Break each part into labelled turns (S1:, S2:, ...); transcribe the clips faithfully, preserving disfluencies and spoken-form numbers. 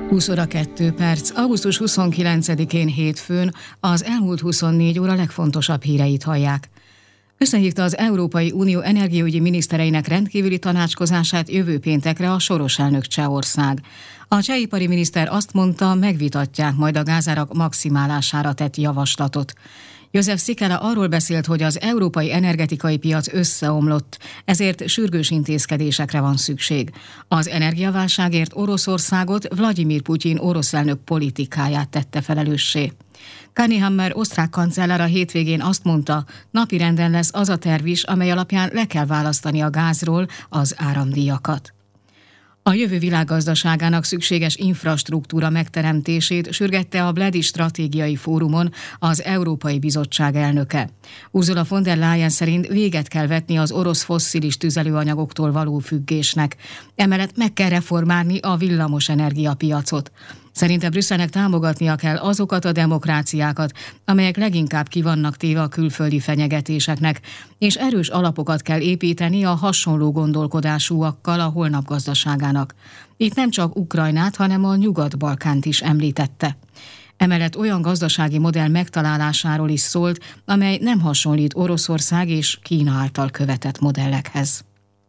S1: húsz óra kettő perc, augusztus huszonkilencedikén hétfőn az elmúlt huszonnégy óra legfontosabb híreit hallják. Összehívta az Európai Unió energiaügyi minisztereinek rendkívüli tanácskozását jövő péntekre a soros elnök Csehország. A csehipari miniszter azt mondta, megvitatják majd a gázárak maximálására tett javaslatot. József Szikela arról beszélt, hogy az európai energetikai piac összeomlott, ezért sürgős intézkedésekre van szükség. Az energiaválságért Oroszországot Vladimir Putyin orosz elnök politikáját tette felelőssé. Kani Hammer osztrák kancellár a hétvégén azt mondta, napirenden lesz az a terv is, amely alapján le kell választani a gázról az áramdíjakat. A jövő világgazdaságának szükséges infrastruktúra megteremtését sürgette a Bledi Stratégiai Fórumon az Európai Bizottság elnöke. Ursula von der Leyen szerint véget kell vetni az orosz fosszilis tüzelőanyagoktól való függésnek. Emellett meg kell reformálni a villamos energiapiacot. Szerinte Brüsszelnek támogatnia kell azokat a demokráciákat, amelyek leginkább ki vannak téve a külföldi fenyegetéseknek, és erős alapokat kell építeni a hasonló gondolkodásúakkal a holnap gazdaságának. Itt nem csak Ukrajnát, hanem a Nyugat-Balkánt is említette. Emellett olyan gazdasági modell megtalálásáról is szólt, amely nem hasonlít Oroszország és Kína által követett modellekhez.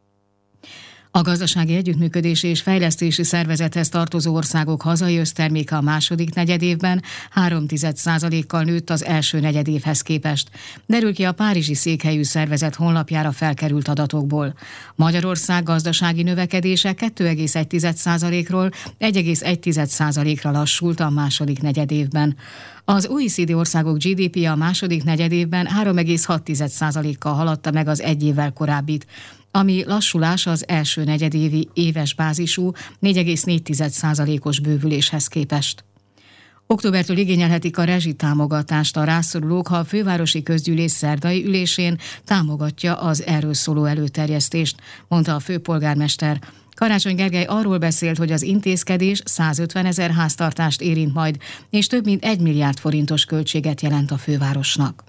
S1: A Gazdasági Együttműködési és Fejlesztési Szervezethez tartozó országok hazai összterméke a második negyedévben három egész egy százalékkal nőtt az első negyedévhez képest. Derül ki a párizsi székhelyű szervezet honlapjára felkerült adatokból. Magyarország gazdasági növekedése két egész egy százalékról egy egész egy százalékra lassult a második negyedévben. Az o e cé dé országok gé dé pé a második negyedévben három egész hat százalékkal haladta meg az egy évvel korábbit, ami lassulás az első negyedévi éves bázisú négy egész négy százalékos bővüléshez képest. Októbertől igényelhetik a rezsitámogatást a rászorulók, ha a fővárosi közgyűlés szerdai ülésén támogatja az erről szóló előterjesztést, mondta a főpolgármester. Karácsony Gergely arról beszélt, hogy az intézkedés százötven ezer háztartást érint majd, és több mint egy milliárd forintos költséget jelent a fővárosnak.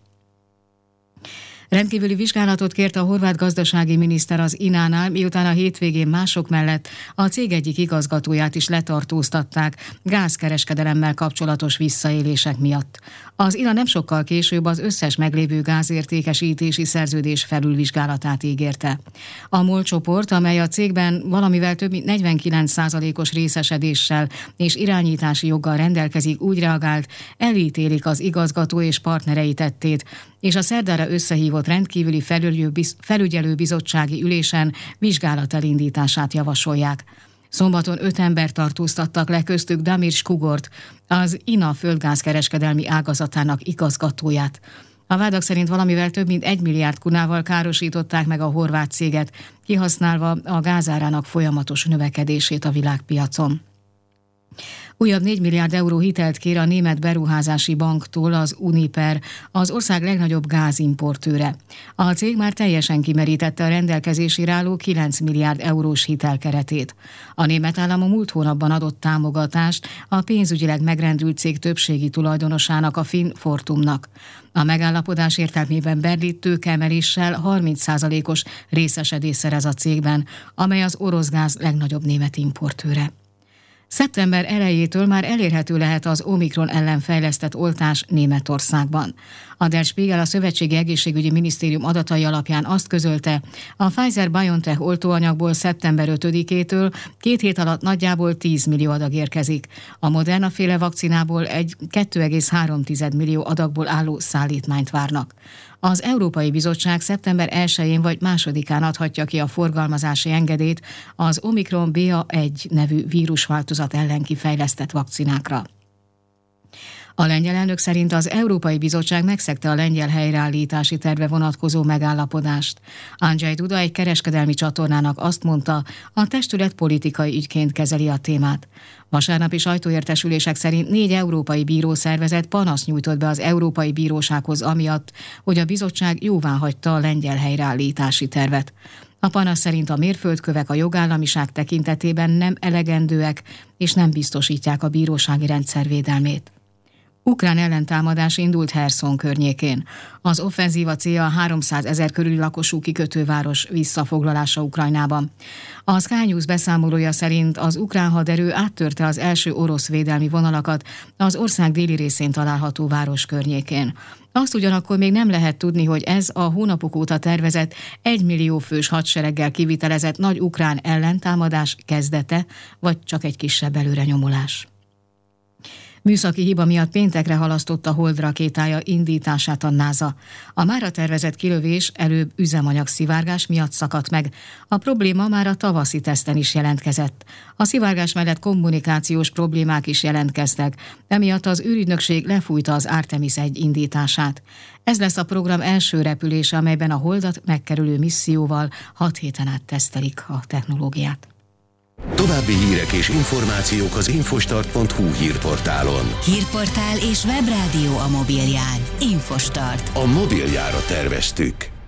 S1: Rendkívüli vizsgálatot kért a horvát gazdasági miniszter az i en á-nál, miután a hétvégén mások mellett a cég egyik igazgatóját is letartóztatták gázkereskedelemmel kapcsolatos visszaélések miatt. Az i en á nem sokkal később az összes meglévő gázértékesítési szerződés felülvizsgálatát ígérte. A MOL csoport, amely a cégben valamivel több mint negyvenkilenc százalékos részesedéssel és irányítási joggal rendelkezik, úgy reagált, elítélik az igazgató és partnerei tettét, és a szerdára összehívott rendkívüli felügyelőbizottsági ülésen vizsgálat elindítását javasolják. Szombaton öt embert tartóztattak le, köztük Damir Skugort, az i en á földgázkereskedelmi ágazatának igazgatóját. A vádak szerint valamivel több mint egy milliárd kunával károsították meg a horvát céget, kihasználva a gázárának folyamatos növekedését a világpiacon. Újabb négy milliárd euró hitelt kér a német beruházási banktól az Uniper, az ország legnagyobb gázimportőre. A cég már teljesen kimerítette a rendelkezésére álló kilenc milliárd eurós hitelkeretét. A német állam a múlt hónapban adott támogatást a pénzügyileg megrendült cég többségi tulajdonosának, a finn Fortumnak. A megállapodás értelmében Berlin tőkeemeléssel harminc százalékos részesedést szerez a cégben, amely az orosz gáz legnagyobb német importőre. Szeptember elejétől már elérhető lehet az Omikron ellen fejlesztett oltás Németországban. A Der Spiegel, a Szövetségi Egészségügyi Minisztérium adatai alapján azt közölte, a Pfizer-BioNTech oltóanyagból szeptember ötödikétől két hét alatt nagyjából tíz millió adag érkezik. A Moderna féle vakcinából egy két egész három millió adagból álló szállítmányt várnak. Az Európai Bizottság szeptember elsején vagy másodikán adhatja ki a forgalmazási engedélyt az Omikron bé á egy nevű vírusváltozat ellen kifejlesztett vakcinákra. A lengyel elnök szerint az Európai Bizottság megszegte a lengyel helyreállítási terve vonatkozó megállapodást. Andrzej Duda egy kereskedelmi csatornának azt mondta, a testület politikai ügyként kezeli a témát. Vasárnapi sajtóértesülések szerint négy európai bírószervezet panaszt nyújtott be az Európai Bírósághoz amiatt, hogy a bizottság jóváhagyta a lengyel helyreállítási tervet. A panasz szerint a mérföldkövek a jogállamiság tekintetében nem elegendőek és nem biztosítják a bírósági rendszer védelmét. Ukrán ellentámadás indult Herszon környékén. Az offenzíva célja a háromszázezer körüli lakosú kikötőváros visszafoglalása Ukrajnában. A Sky News beszámolója szerint az ukrán haderő áttörte az első orosz védelmi vonalakat az ország déli részén található város környékén. Azt ugyanakkor még nem lehet tudni, hogy ez a hónapok óta tervezett egymillió fős hadsereggel kivitelezett nagy ukrán ellentámadás kezdete, vagy csak egy kisebb előrenyomulás. Műszaki hiba miatt péntekre halasztotta Hold rakétája indítását a NASA. A mára tervezett kilövés előbb üzemanyagszivárgás miatt szakadt meg. A probléma már a tavaszi teszten is jelentkezett. A szivárgás mellett kommunikációs problémák is jelentkeztek, emiatt az űrügynökség lefújta az Artemis egy indítását. Ez lesz a program első repülése, amelyben a Holdat megkerülő misszióval hat héten át tesztelik a technológiát.
S2: További hírek és információk az infostart pont hu hírportálon.
S3: Hírportál és webrádió a mobilján. Infostart.
S2: A mobiljára terveztük.